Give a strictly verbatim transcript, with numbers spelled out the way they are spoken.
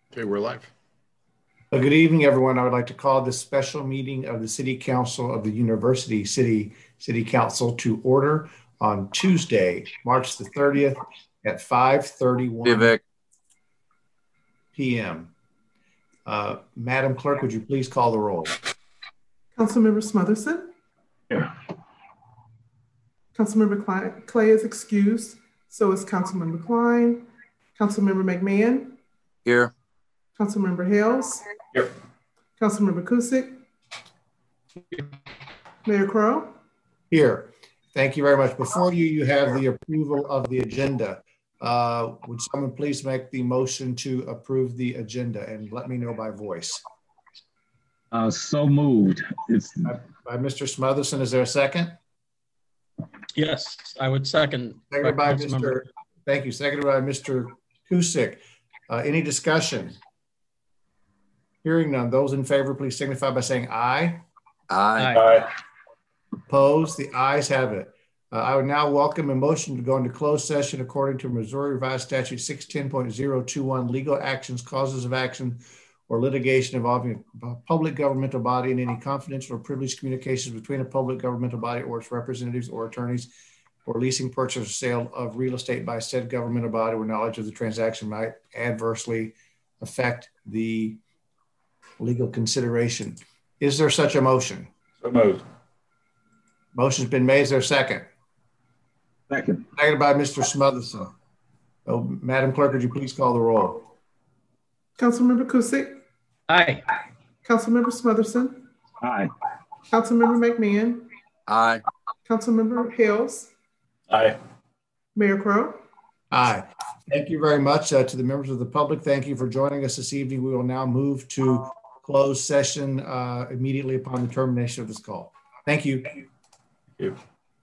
Okay, we're live. Well, good evening, everyone. I would like to call this special meeting of the City Council of the University City City Council to order on Tuesday, March the thirtieth at five thirty-one p m Uh, Madam Clerk, would you please call the roll? Councilmember Smotherson? Here. Councilmember Clay, Clay is excused. So is Councilmember Klein. Councilmember McMahon? Here. Councilmember Hales? Here. Councilmember Kusick? Mayor Crowe? Here. Thank you very much. Before you, you have the approval of the agenda. Uh, would someone please make the motion to approve the agenda and let me know by voice? Uh, so moved. It's By, by Mister Smotherson, is there a second? Yes, I would second. Seconded by Mister Thank you. Seconded by Mister Kusick. Uh, any discussion? Hearing none. Those in favor, please signify by saying aye. Aye. Aye. Opposed? The ayes have it. Uh, I would now welcome a motion to go into closed session according to Missouri Revised Statute six ten point zero two one, legal actions, causes of action, or litigation involving a public governmental body and any confidential or privileged communications between a public governmental body or its representatives or attorneys, or leasing, purchase, or sale of real estate by said governmental body where knowledge of the transaction might adversely affect the legal consideration. Is there such a motion? So moved. Motion's been made. Is there a second? second. Seconded by Mister Smotherson. Oh, Madam Clerk, would you please call the roll? Councilmember Kusick? Aye. Councilmember Smotherson? Aye. Councilmember McMahon? Aye. Councilmember Hales? Aye. Mayor Crowe? Aye. Thank you very much uh, to the members of the public. Thank you for joining us this evening. We will now move to closed session uh, immediately upon the termination of this call. Thank you. Thank you.